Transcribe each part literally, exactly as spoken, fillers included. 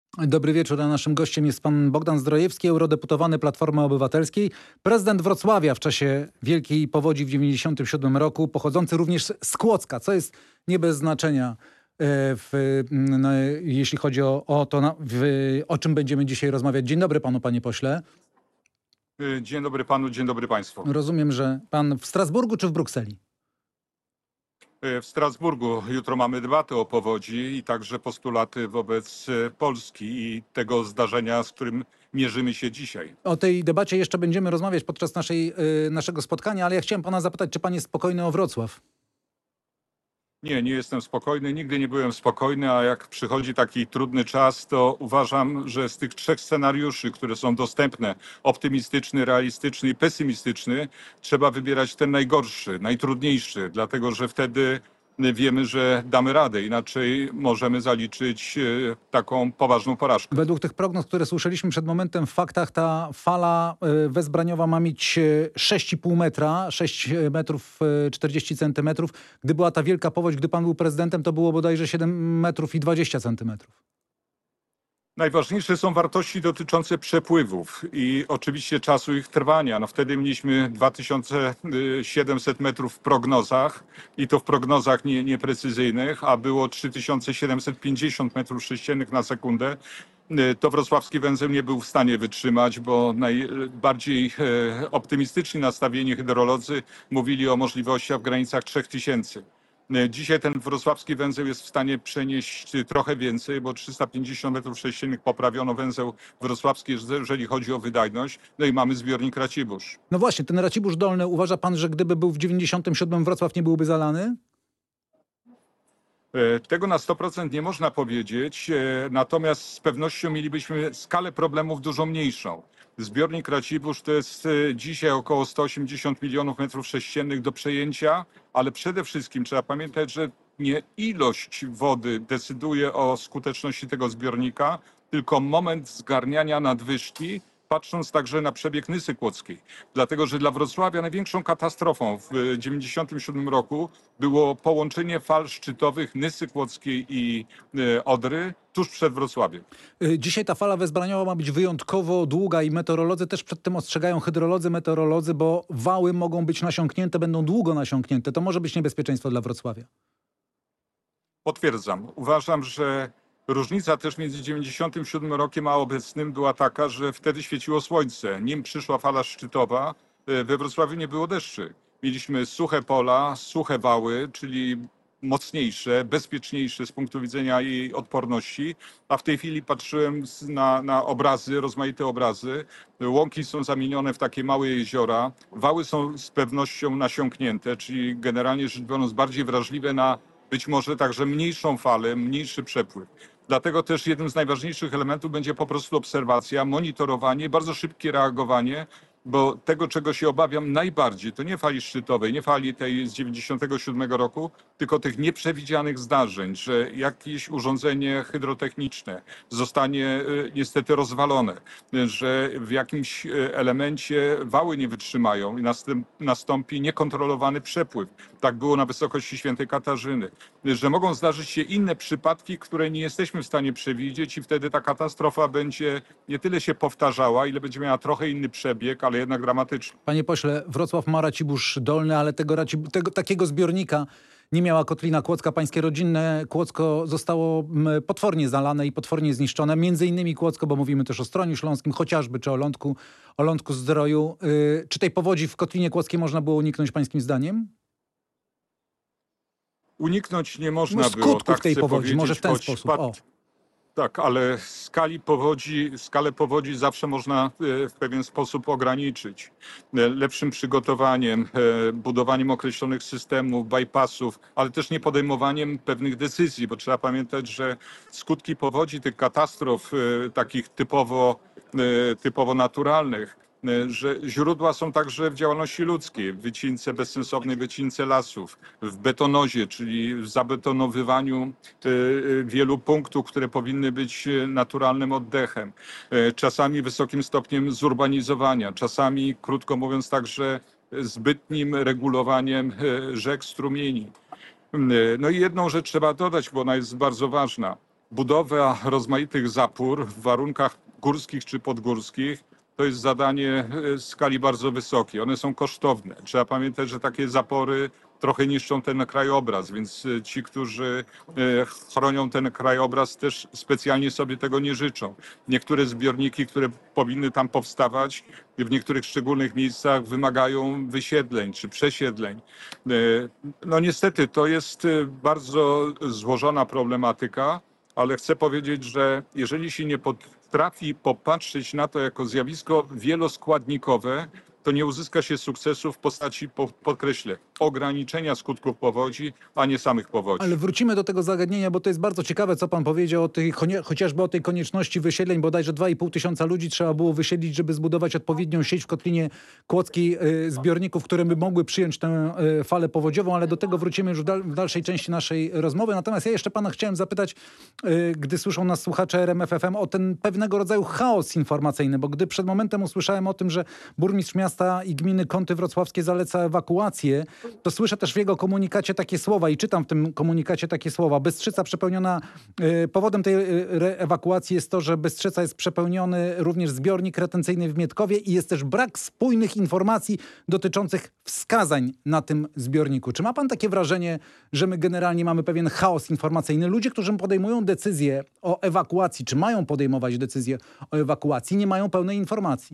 Dobry wieczór, a naszym gościem jest pan Bogdan Zdrojewski, eurodeputowany Platformy Obywatelskiej, prezydent Wrocławia w czasie wielkiej powodzi w dziewięćdziesiątym siódmym roku, pochodzący również z Kłodzka, co jest nie bez znaczenia, e, w, no, jeśli chodzi o, o to, na, w, o czym będziemy dzisiaj rozmawiać. Dzień dobry panu, panie pośle. Dzień dobry panu, dzień dobry państwu. Rozumiem, że pan w Strasburgu czy w Brukseli? W Strasburgu jutro mamy debatę o powodzi i także postulaty wobec Polski i tego zdarzenia, z którym mierzymy się dzisiaj. O tej debacie jeszcze będziemy rozmawiać podczas naszej, y, naszego spotkania, ale ja chciałem pana zapytać, czy pan jest spokojny o Wrocław? Nie, nie jestem spokojny, nigdy nie byłem spokojny, a jak przychodzi taki trudny czas, to uważam, że z tych trzech scenariuszy, które są dostępne, optymistyczny, realistyczny i pesymistyczny, trzeba wybierać ten najgorszy, najtrudniejszy, dlatego że wtedy wiemy, że damy radę, inaczej możemy zaliczyć e, taką poważną porażkę. Według tych prognoz, które słyszeliśmy przed momentem w faktach, ta fala y, wezbraniowa ma mieć y, sześć i pół metra, sześć metrów y, czterdzieści centymetrów. Gdy była ta wielka powódź, gdy pan był prezydentem, to było bodajże siedem metrów i dwadzieścia centymetrów. Najważniejsze są wartości dotyczące przepływów i oczywiście czasu ich trwania. No wtedy mieliśmy dwa tysiące siedemset metrów w prognozach i to w prognozach nie, nieprecyzyjnych, a było trzy tysiące siedemset pięćdziesiąt metrów sześciennych na sekundę. To wrocławski węzeł nie był w stanie wytrzymać, bo najbardziej optymistycznie nastawieni hydrolodzy mówili o możliwościach w granicach trzech tysięcy. Dzisiaj ten wrocławski węzeł jest w stanie przenieść trochę więcej, bo trzysta pięćdziesiąt metrów sześciennych poprawiono węzeł wrocławski, jeżeli chodzi o wydajność. No i mamy zbiornik Racibórz. No właśnie, ten Racibórz Dolny, uważa pan, że gdyby był w dziewięćdziesiątym siódmym Wrocław nie byłby zalany? Tego na sto procent nie można powiedzieć, natomiast z pewnością mielibyśmy skalę problemów dużo mniejszą. Zbiornik Racibórz to jest dzisiaj około sto osiemdziesiąt milionów metrów sześciennych do przejęcia, ale przede wszystkim trzeba pamiętać, że nie ilość wody decyduje o skuteczności tego zbiornika, tylko moment zgarniania nadwyżki, patrząc także na przebieg Nysy Kłodzkiej. Dlatego, że dla Wrocławia największą katastrofą w dziewięćdziesiątym siódmym roku było połączenie fal szczytowych Nysy Kłodzkiej i Odry tuż przed Wrocławiem. Dzisiaj ta fala wezbraniowa ma być wyjątkowo długa i meteorolodzy też przed tym ostrzegają, hydrolodzy, meteorolodzy, bo wały mogą być nasiąknięte, będą długo nasiąknięte. To może być niebezpieczeństwo dla Wrocławia. Potwierdzam. Uważam, że różnica też między dziewięćdziesiątym siódmym rokiem a obecnym była taka, że wtedy świeciło słońce. Nim przyszła fala szczytowa, we Wrocławiu nie było deszczy. Mieliśmy suche pola, suche wały, czyli mocniejsze, bezpieczniejsze z punktu widzenia jej odporności, a w tej chwili patrzyłem na, na obrazy, rozmaite obrazy. Łąki są zamienione w takie małe jeziora, wały są z pewnością nasiąknięte, czyli generalnie rzecz biorąc bardziej wrażliwe na być może także mniejszą falę, mniejszy przepływ. Dlatego też jednym z najważniejszych elementów będzie po prostu obserwacja, monitorowanie, bardzo szybkie reagowanie, bo tego, czego się obawiam najbardziej, to nie fali szczytowej, nie fali tej z dziewięćdziesiątego siódmego roku, tylko tych nieprzewidzianych zdarzeń, że jakieś urządzenie hydrotechniczne zostanie niestety rozwalone, że w jakimś elemencie wały nie wytrzymają i nastąpi niekontrolowany przepływ. Tak było na wysokości Świętej Katarzyny, że mogą zdarzyć się inne przypadki, które nie jesteśmy w stanie przewidzieć i wtedy ta katastrofa będzie nie tyle się powtarzała, ile będzie miała trochę inny przebieg, ale jednak dramatyczny. Panie pośle, Wrocław ma Racibórz Dolny, ale tego, tego takiego zbiornika nie miała Kotlina Kłodzka. Pańskie rodzinne Kłodzko zostało potwornie zalane i potwornie zniszczone. Między innymi Kłodzko, bo mówimy też o Stroniu Śląskim, chociażby, czy o Lądku, o Lądku Zdroju. Yy, czy tej powodzi w Kotlinie Kłodzkiej można było uniknąć pańskim zdaniem? Uniknąć nie można no, było. Skutków Tak tej chcę powodzi, może w ten choć sposób. Pad... O. Tak, ale skali powodzi, skalę powodzi zawsze można w pewien sposób ograniczyć. Lepszym przygotowaniem, budowaniem określonych systemów, bypassów, ale też nie podejmowaniem pewnych decyzji, bo trzeba pamiętać, że skutki powodzi, tych katastrof takich typowo, typowo naturalnych, że źródła są także w działalności ludzkiej, w wycince, bezsensownej wycince lasów, w betonozie, czyli w zabetonowywaniu wielu punktów, które powinny być naturalnym oddechem, czasami wysokim stopniem zurbanizowania, czasami, krótko mówiąc, także zbytnim regulowaniem rzek, strumieni. No i jedną rzecz trzeba dodać, bo ona jest bardzo ważna. budowa rozmaitych zapór w warunkach górskich czy podgórskich to jest zadanie e, skali bardzo wysokiej. One są kosztowne. Trzeba pamiętać, że takie zapory trochę niszczą ten krajobraz, więc e, ci, którzy e, chronią ten krajobraz, też specjalnie sobie tego nie życzą. Niektóre zbiorniki, które powinny tam powstawać, w niektórych szczególnych miejscach wymagają wysiedleń czy przesiedleń. E, No niestety to jest e, bardzo złożona problematyka, ale chcę powiedzieć, że jeżeli się nie potrafi popatrzeć na to jako zjawisko wieloskładnikowe, to nie uzyska się sukcesu w postaci, po- podkreślę, ograniczenia skutków powodzi, a nie samych powodzi. Ale wrócimy do tego zagadnienia, bo to jest bardzo ciekawe, co pan powiedział o tej, chonie- chociażby o tej konieczności wysiedleń. Bodajże dwa i pół tysiąca ludzi trzeba było wysiedlić, żeby zbudować odpowiednią sieć w Kotlinie Kłodzkiej y, zbiorników, które by mogły przyjąć tę y, falę powodziową, ale do tego wrócimy już w, dal- w dalszej części naszej rozmowy. Natomiast ja jeszcze pana chciałem zapytać, y, gdy słyszą nas słuchacze R M F F M, o ten pewnego rodzaju chaos informacyjny, bo gdy przed momentem usłyszałem o tym, że burmistrz miasta i gminy Kąty Wrocławskie zaleca ewakuację, to słyszę też w jego komunikacie takie słowa i czytam w tym komunikacie takie słowa. Bystrzyca przepełniona, y, powodem tej y, re- ewakuacji jest to, że Bystrzyca jest przepełniony również zbiornik retencyjny w Mietkowie i jest też brak spójnych informacji dotyczących wskazań na tym zbiorniku. Czy ma pan takie wrażenie, że my generalnie mamy pewien chaos informacyjny? Ludzie, którzy podejmują decyzję o ewakuacji, czy mają podejmować decyzję o ewakuacji, nie mają pełnej informacji.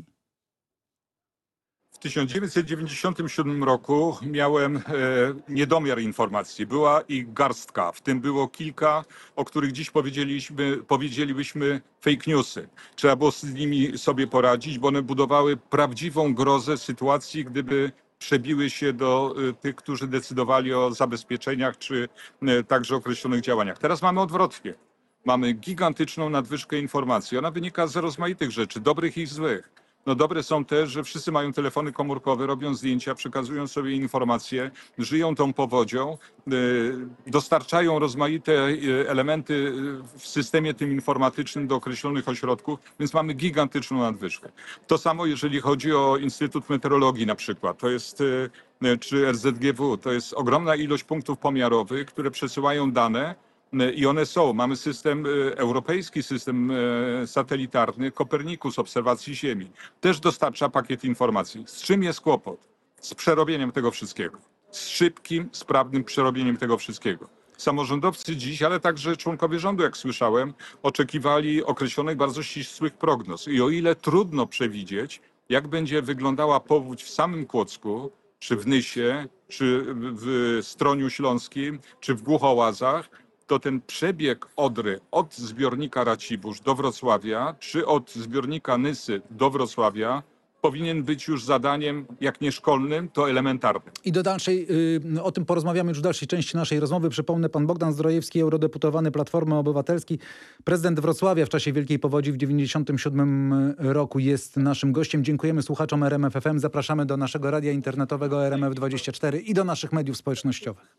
W tysiąc dziewięćset dziewięćdziesiątym siódmym roku miałem e, niedomiar informacji. Była ich garstka, w tym było kilka, o których dziś powiedzieliśmy, powiedzielibyśmy fake newsy. Trzeba było z nimi sobie poradzić, bo one budowały prawdziwą grozę sytuacji, gdyby przebiły się do e, tych, którzy decydowali o zabezpieczeniach czy e, także określonych działaniach. Teraz mamy odwrotnie. Mamy gigantyczną nadwyżkę informacji. Ona wynika z rozmaitych rzeczy, dobrych i złych. No dobre są te, że wszyscy mają telefony komórkowe, robią zdjęcia, przekazują sobie informacje, żyją tą powodzią, y, dostarczają rozmaite y, elementy y, w systemie tym informatycznym do określonych ośrodków, więc mamy gigantyczną nadwyżkę. To samo jeżeli chodzi o Instytut Meteorologii na przykład, to jest y, y, czy R Z G W, to jest ogromna ilość punktów pomiarowych, które przesyłają dane. I one są. Mamy system, y, europejski system y, satelitarny, Kopernikus obserwacji Ziemi. Też dostarcza pakiet informacji. Z czym jest kłopot? Z przerobieniem tego wszystkiego. Z szybkim, sprawnym przerobieniem tego wszystkiego. Samorządowcy dziś, ale także członkowie rządu, jak słyszałem, oczekiwali określonych bardzo ścisłych prognoz. I o ile trudno przewidzieć, jak będzie wyglądała powódź w samym Kłodzku, czy w Nysie, czy w Stroniu Śląskim, czy w Głuchołazach, to ten przebieg Odry od zbiornika Racibórz do Wrocławia, czy od zbiornika Nysy do Wrocławia powinien być już zadaniem, jak nie szkolnym, to elementarnym. I do dalszej, y, o tym porozmawiamy już w dalszej części naszej rozmowy. Przypomnę, pan Bogdan Zdrojewski, eurodeputowany Platformy Obywatelskiej, prezydent Wrocławia w czasie Wielkiej Powodzi w dziewięćdziesiątym siódmym roku jest naszym gościem. Dziękujemy słuchaczom R M F F M. Zapraszamy do naszego radia internetowego R M F dwadzieścia cztery i do naszych mediów społecznościowych.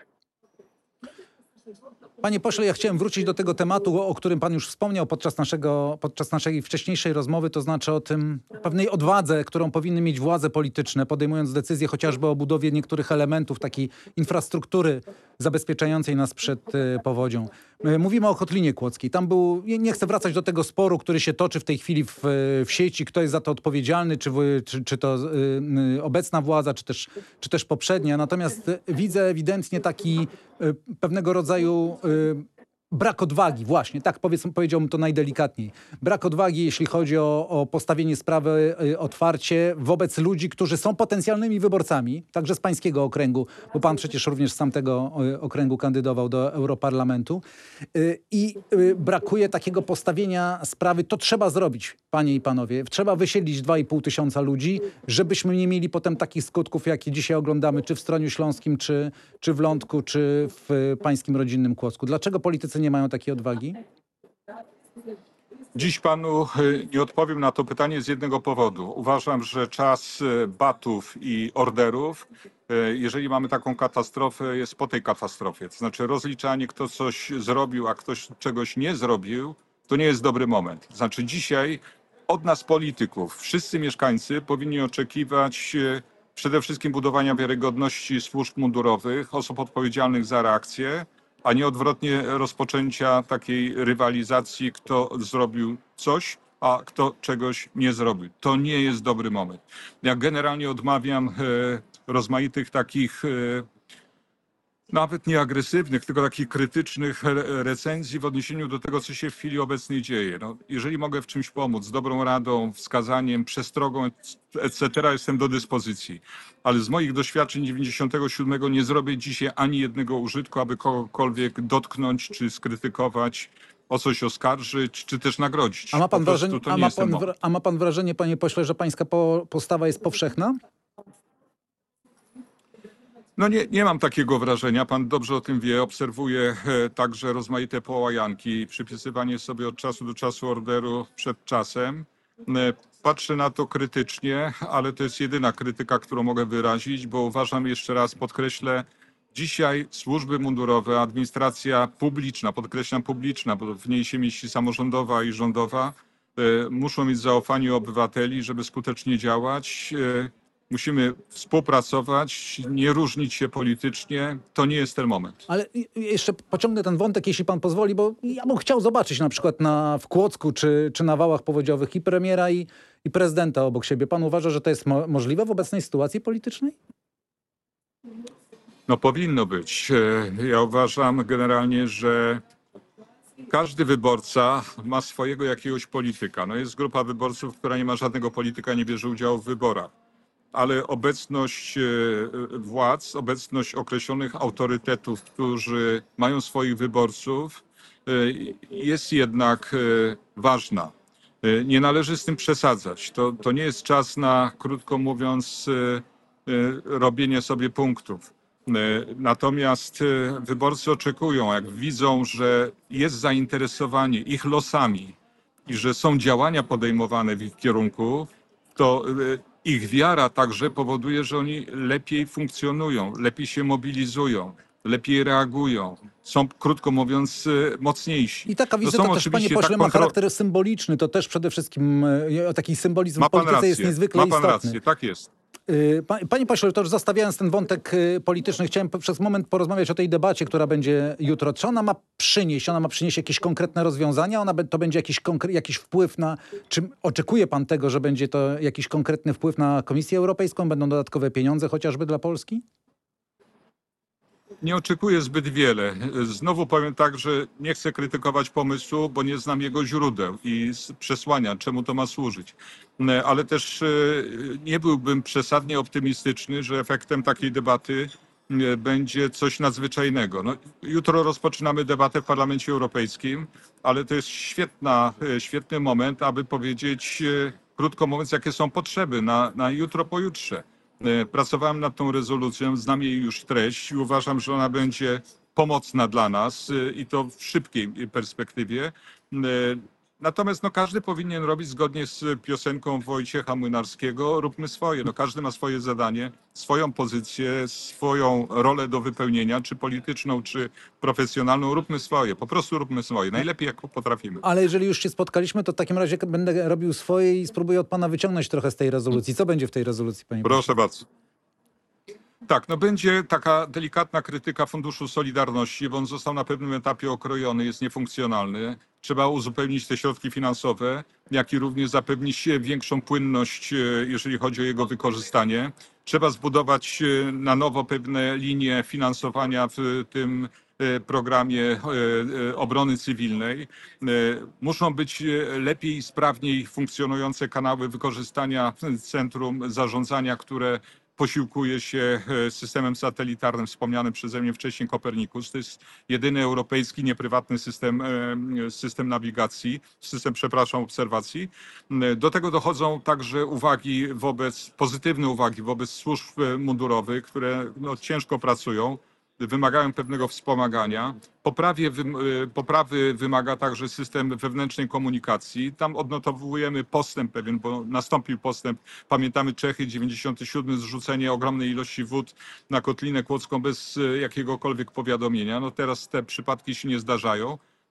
Panie pośle, ja chciałem wrócić do tego tematu, o którym pan już wspomniał podczas, naszego, podczas naszej wcześniejszej rozmowy, to znaczy o tym pewnej odwadze, którą powinny mieć władze polityczne, podejmując decyzje chociażby o budowie niektórych elementów takiej infrastruktury zabezpieczającej nas przed y, powodzią. Y, Mówimy o Kotlinie Kłodzkiej. Tam był, nie nie chcę wracać do tego sporu, który się toczy w tej chwili w, w sieci, kto jest za to odpowiedzialny, czy, wy- czy, czy to y, y, obecna władza, czy też, czy też poprzednia. Natomiast y, widzę ewidentnie taki y, pewnego rodzaju y, brak odwagi, właśnie, tak powiedzmy, powiedziałbym to najdelikatniej. Brak odwagi, jeśli chodzi o, o postawienie sprawy y, otwarcie wobec ludzi, którzy są potencjalnymi wyborcami, także z pańskiego okręgu, bo pan przecież również z tamtego y, okręgu kandydował do Europarlamentu. Y, I y, brakuje takiego postawienia sprawy, to trzeba zrobić, panie i panowie. Trzeba wysiedlić dwa i pół tysiąca ludzi, żebyśmy nie mieli potem takich skutków, jakie dzisiaj oglądamy, czy w Stroniu Śląskim, czy, czy w Lądku, czy w y, pańskim rodzinnym Kłodzku. Dlaczego politycy nie mają takiej odwagi? Dziś panu y, nie odpowiem na to pytanie z jednego powodu. Uważam, że czas y, batów i orderów, y, jeżeli mamy taką katastrofę, jest po tej katastrofie. To znaczy rozliczanie, kto coś zrobił, a ktoś czegoś nie zrobił, to nie jest dobry moment. To znaczy dzisiaj od nas polityków, wszyscy mieszkańcy powinni oczekiwać y, przede wszystkim budowania wiarygodności służb mundurowych, osób odpowiedzialnych za reakcję, a nie odwrotnie rozpoczęcia takiej rywalizacji, kto zrobił coś, a kto czegoś nie zrobił. To nie jest dobry moment. Ja generalnie odmawiam e, rozmaitych takich e, nawet nie agresywnych, tylko takich krytycznych re- recenzji w odniesieniu do tego, co się w chwili obecnej dzieje. No, jeżeli mogę w czymś pomóc, z dobrą radą, wskazaniem, przestrogą, et cetera, jestem do dyspozycji. Ale z moich doświadczeń dziewięćdziesiątego siódmego nie zrobię dzisiaj ani jednego użytku, aby kogokolwiek dotknąć, czy skrytykować, o coś oskarżyć, czy też nagrodzić. A ma pan Po prostu wrażenie, to a nie ma jest ten pan, moment. wra- a ma pan wrażenie, panie pośle, że pańska po, postawa jest powszechna? No nie, nie mam takiego wrażenia. Pan dobrze o tym wie. Obserwuję e, także rozmaite połajanki, przypisywanie sobie od czasu do czasu orderu przed czasem. E, Patrzę na to krytycznie, ale to jest jedyna krytyka, którą mogę wyrazić, bo uważam, jeszcze raz podkreślę, dzisiaj służby mundurowe, administracja publiczna, podkreślam publiczna, bo w niej się mieści samorządowa i rządowa, e, muszą mieć zaufanie obywateli, żeby skutecznie działać. E, Musimy współpracować, nie różnić się politycznie. To nie jest ten moment. Ale i- i jeszcze pociągnę ten wątek, jeśli pan pozwoli, bo ja bym chciał zobaczyć na przykład na, w Kłodzku czy, czy na wałach powodziowych i premiera i, i prezydenta obok siebie. Pan uważa, że to jest mo- możliwe w obecnej sytuacji politycznej? No powinno być. E, Ja uważam generalnie, że każdy wyborca ma swojego jakiegoś polityka. No jest grupa wyborców, która nie ma żadnego polityka, nie bierze udziału w wyborach. Ale obecność e, władz, obecność określonych autorytetów, którzy mają swoich wyborców, e, jest jednak e, ważna. E, Nie należy z tym przesadzać. To, to nie jest czas na, krótko mówiąc, e, e, robienie sobie punktów. E, Natomiast e, wyborcy oczekują, jak widzą, że jest zainteresowanie ich losami i że są działania podejmowane w ich kierunku, to e, ich wiara także powoduje, że oni lepiej funkcjonują, lepiej się mobilizują, lepiej reagują, są, krótko mówiąc, e, mocniejsi. I taka No wizyta są też, panie oczywiście pośle, tak ma kontro- charakter symboliczny. To też przede wszystkim e, taki symbolizm Ma w pan polityce jest rację, niezwykle ma pan istotny. rację, tak jest. Y, pa- Panie pośle, to już zostawiając ten wątek y, polityczny, chciałem po- przez moment porozmawiać o tej debacie, która będzie jutro. Czy ona ma przynieść, ona ma przynieść jakieś konkretne rozwiązania? Ona be- to będzie jakiś, konkre- jakiś wpływ na, czy oczekuje pan tego, że będzie to jakiś konkretny wpływ na Komisję Europejską? Będą dodatkowe pieniądze chociażby dla Polski? Nie oczekuję zbyt wiele. Znowu powiem tak, że nie chcę krytykować pomysłu, bo nie znam jego źródeł i s- przesłania, czemu to ma służyć. E, Ale też e, nie byłbym przesadnie optymistyczny, że efektem takiej debaty e, będzie coś nadzwyczajnego. No, jutro rozpoczynamy debatę w Parlamencie Europejskim, ale to jest świetna, e, świetny moment, aby powiedzieć, e, krótko mówiąc, jakie są potrzeby na, na jutro, pojutrze. E, Pracowałem nad tą rezolucją, znam jej już treść i uważam, że ona będzie pomocna dla nas e, i to w szybkiej perspektywie. E, Natomiast no, każdy powinien robić zgodnie z piosenką Wojciecha Młynarskiego, róbmy swoje. No, każdy ma swoje zadanie, swoją pozycję, swoją rolę do wypełnienia, czy polityczną, czy profesjonalną. Róbmy swoje, po prostu róbmy swoje. Najlepiej jak potrafimy. Ale jeżeli już się spotkaliśmy, to w takim razie będę robił swoje i spróbuję od pana wyciągnąć trochę z tej rezolucji. Co będzie w tej rezolucji, panie pośle? Proszę bardzo. Tak, no będzie taka delikatna krytyka Funduszu Solidarności, bo on został na pewnym etapie okrojony, jest niefunkcjonalny. Trzeba uzupełnić te środki finansowe, jak i również zapewnić większą płynność, e, jeżeli chodzi o jego wykorzystanie. Trzeba zbudować e, na nowo pewne linie finansowania w tym e, programie e, e, obrony cywilnej. E, Muszą być e, lepiej i sprawniej funkcjonujące kanały wykorzystania centrum zarządzania, które posiłkuje się e, systemem satelitarnym wspomnianym przeze mnie wcześniej Copernicus. To jest jedyny europejski nieprywatny system, e, system nawigacji, system, przepraszam, obserwacji. E, Do tego dochodzą także uwagi wobec, pozytywne uwagi wobec służb e, mundurowych, które no, ciężko pracują, wymagają pewnego wspomagania. Poprawie, wym- y, poprawy wymaga także system wewnętrznej komunikacji. Tam odnotowujemy postęp pewien, bo nastąpił postęp. Pamiętamy Czechy, dziewięćdziesiąty siódmy, zrzucenie ogromnej ilości wód na Kotlinę Kłodzką bez y, jakiegokolwiek powiadomienia. No teraz te przypadki się nie zdarzają.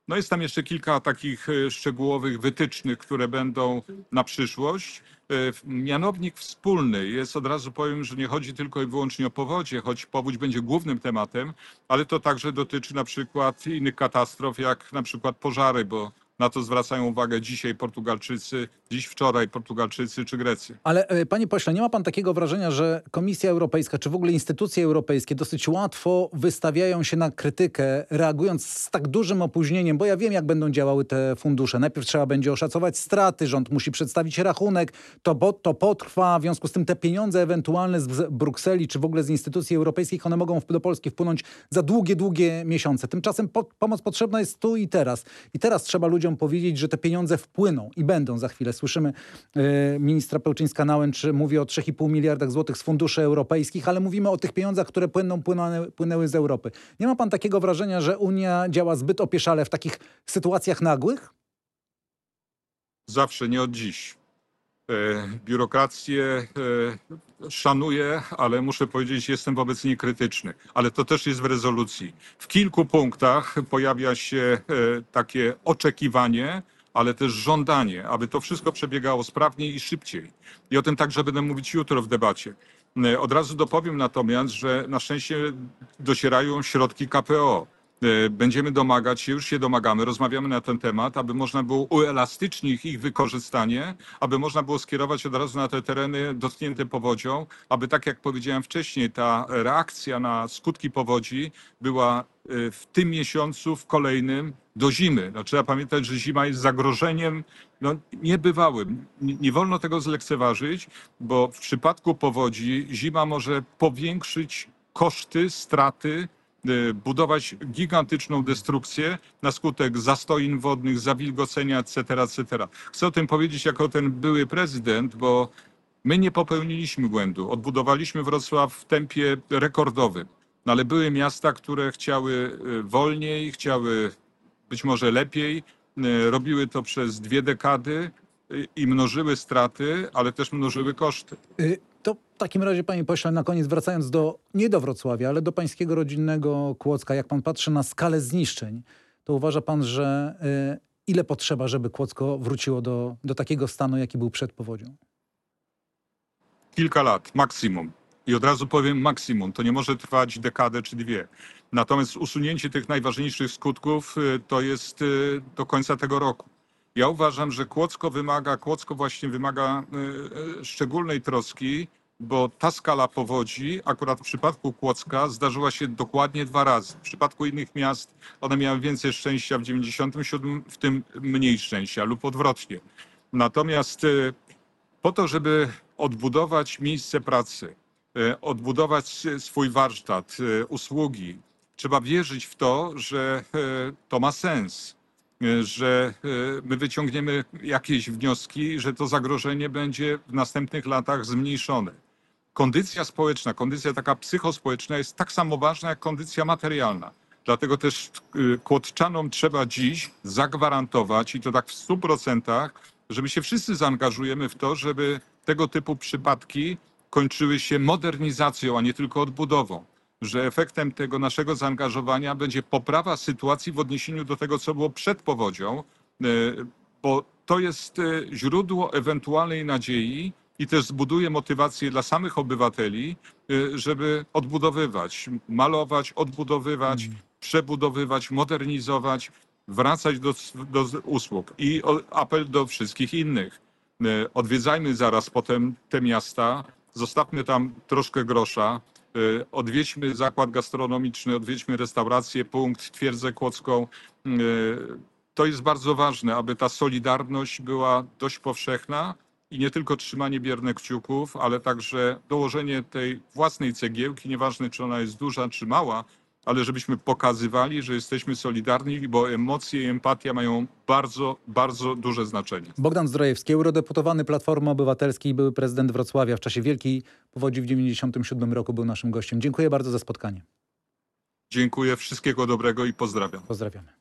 No jest tam jeszcze kilka takich e, szczegółowych wytycznych, które będą na przyszłość. E, Mianownik wspólny jest, od razu powiem, że nie chodzi tylko i wyłącznie o powodzie, choć powódź będzie głównym tematem, ale to także dotyczy na przykład innych katastrof, jak na przykład pożary, bo na to zwracają uwagę dzisiaj Portugalczycy, dziś wczoraj Portugalczycy czy Grecy. Ale e, panie pośle, nie ma pan takiego wrażenia, że Komisja Europejska, czy w ogóle instytucje europejskie dosyć łatwo wystawiają się na krytykę, reagując z tak dużym opóźnieniem, bo ja wiem, jak będą działały te fundusze. Najpierw trzeba będzie oszacować straty, rząd musi przedstawić rachunek, to, bo, to potrwa, w związku z tym te pieniądze ewentualne z z Brukseli, czy w ogóle z instytucji europejskich, one mogą w- do Polski wpłynąć za długie, długie miesiące. Tymczasem po, pomoc potrzebna jest tu i teraz. I teraz trzeba ludziom powiedzieć, że te pieniądze wpłyną i będą za chwilę. Słyszymy e, ministra Pełczyńska-Nałęcz mówi o trzech i pół miliardach złotych z funduszy europejskich, ale mówimy o tych pieniądzach, które płyną, płynęły, płynęły z Europy. Nie ma pan takiego wrażenia, że Unia działa zbyt opieszale w takich sytuacjach nagłych? Zawsze, nie od dziś. E, Biurokrację e, szanuję, ale muszę powiedzieć, jestem wobec niej krytyczny. Ale to też jest w rezolucji. W kilku punktach pojawia się e, takie oczekiwanie, ale też żądanie, aby to wszystko przebiegało sprawniej i szybciej. I o tym także będę mówić jutro w debacie. E, Od razu dopowiem natomiast, że na szczęście docierają środki K P O. E, Będziemy domagać się, już się domagamy, rozmawiamy na ten temat, aby można było uelastycznić ich wykorzystanie, aby można było skierować od razu na te tereny dotknięte powodzią, aby tak jak powiedziałem wcześniej, ta reakcja na skutki powodzi była e, w tym miesiącu, w kolejnym do zimy. No, trzeba pamiętać, że zima jest zagrożeniem no, niebywałym. Nie, nie wolno tego zlekceważyć, bo w przypadku powodzi zima może powiększyć koszty, straty, y, budować gigantyczną destrukcję na skutek zastoin wodnych, zawilgocenia, et cetera, et cetera. Chcę o tym powiedzieć jako ten były prezydent, bo my nie popełniliśmy błędu. Odbudowaliśmy Wrocław w tempie rekordowym. No ale były miasta, które chciały y, wolniej, chciały być może lepiej, y, robiły to przez dwie dekady y, i mnożyły straty, ale też mnożyły koszty. Y, To w takim razie, panie pośle, na koniec wracając do, nie do Wrocławia, ale do pańskiego rodzinnego Kłodzka, jak pan patrzy na skalę zniszczeń, to uważa pan, że y, ile potrzeba, żeby Kłodzko wróciło do, do takiego stanu, jaki był przed powodzią? Kilka lat, maksimum. I od razu powiem maksimum. To nie może trwać dekadę czy dwie. Natomiast usunięcie tych najważniejszych skutków y, to jest y, do końca tego roku. Ja uważam, że Kłodzko wymaga, Kłodzko właśnie wymaga y, y, szczególnej troski, bo ta skala powodzi, akurat w przypadku Kłodzka, zdarzyła się dokładnie dwa razy. W przypadku innych miast one miały więcej szczęścia w dziewięćdziesiątym siódmym, w tym mniej szczęścia lub odwrotnie. Natomiast y, po to, żeby odbudować miejsce pracy, e, odbudować e, swój warsztat, e, usługi, trzeba wierzyć w to, że e, to ma sens, e, że e, my wyciągniemy jakieś wnioski, że to zagrożenie będzie w następnych latach zmniejszone. Kondycja społeczna, kondycja taka psychospołeczna jest tak samo ważna jak kondycja materialna. Dlatego też y, Kłodzczanom trzeba dziś zagwarantować, i to tak w stu procentach, że my się wszyscy zaangażujemy w to, żeby tego typu przypadki kończyły się modernizacją, a nie tylko odbudową. Że efektem tego naszego zaangażowania będzie poprawa sytuacji w odniesieniu do tego, co było przed powodzią, y, bo to jest y, źródło ewentualnej nadziei i też zbuduje motywację dla samych obywateli, y, żeby odbudowywać, malować, odbudowywać, przebudowywać, modernizować, wracać do, do usług. I o- apel do wszystkich innych. Y, Odwiedzajmy zaraz potem te miasta, zostawmy tam troszkę grosza, y, odwiedźmy zakład gastronomiczny, odwiedźmy restaurację, punkt, twierdzę kłodzką. Y, To jest bardzo ważne, aby ta solidarność była dość powszechna i nie tylko trzymanie biernych kciuków, ale także dołożenie tej własnej cegiełki, nieważne czy ona jest duża czy mała, ale żebyśmy pokazywali, że jesteśmy solidarni, bo emocje i empatia mają bardzo, bardzo duże znaczenie. Bogdan Zdrojewski, eurodeputowany Platformy Obywatelskiej, były prezydent Wrocławia w czasie wielkiej powodzi w dziewięćdziesiątym siódmym roku, był naszym gościem. Dziękuję bardzo za spotkanie. Dziękuję, wszystkiego dobrego i pozdrawiam. Pozdrawiamy.